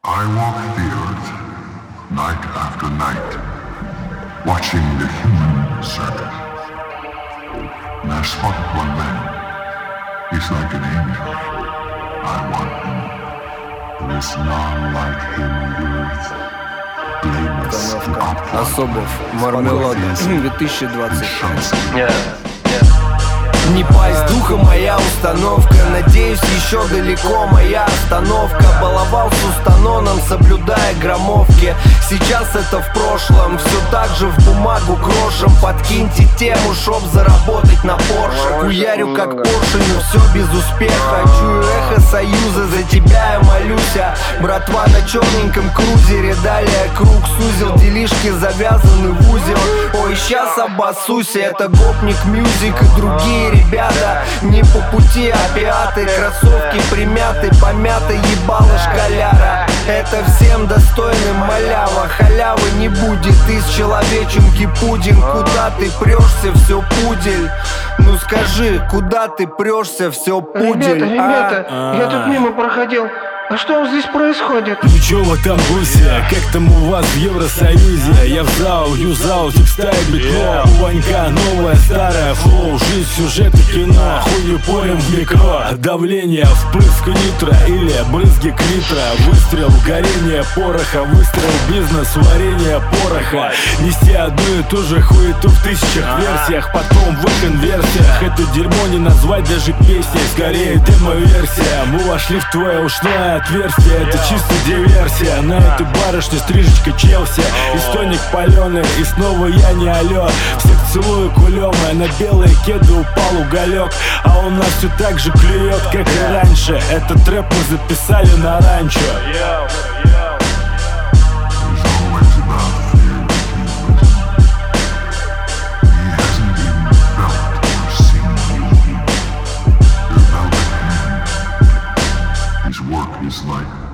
I walk the earth night after night, watching the human circus. And I spotted one man. He's like an angel. I want him. There is none like him on the earth. Blameless and upright. Особов, Мармелада, 2020. Yeah. Не пасть духом моя установка. Надеюсь, еще далеко моя остановка. Баловал с устаноном, соблюдая граммовки. Сейчас это в прошлом, все так же в бумагу крошем. Подкиньте тему, чтоб заработать на Порше. Хуярю как Порше, но все без успеха. Чую эхо союза, за тебя я молюсь. Братва на черненьком крузере. Далее круг сузил, делишки завязаны в узел. Ой, сейчас обоссусь, это гопник мьюзик и другие ребята. Не по пути опиаты, кроссовки примяты, помяты, ебало школяра. Это всем достойным малява, халявы не будет. Из человеченки пудинг, куда ты прешься, все пудель. Ну скажи, куда ты прешься, все пудель. Ребята, я тут мимо проходил. А что здесь происходит? Ну чё вы там, гуся? Как там у вас в Евросоюзе? Я в зал, юзал, текстайл, битло. У Ванька новое, старое флоу. Жизнь, сюжет и кино. Хуй порем в микро. Давление, впрыск нитро или брызги клитра. Выстрел, горение пороха. Выстрел, бизнес, варенье пороха. Нести одну и ту же хуету в тысячах версиях. Потом в их инверсиях. Это дерьмо не назвать даже песней. Скорее демо-версия. Мы вошли в твое ушное отверстие, это чисто диверсия. На этой барышне стрижечка Челси, истоник паленый, и снова я не алё. Всех целую кулем, а на белые кеды упал уголек. А у нас все так же клюет, как и раньше. Этот рэп мы записали на ранчо. His work is like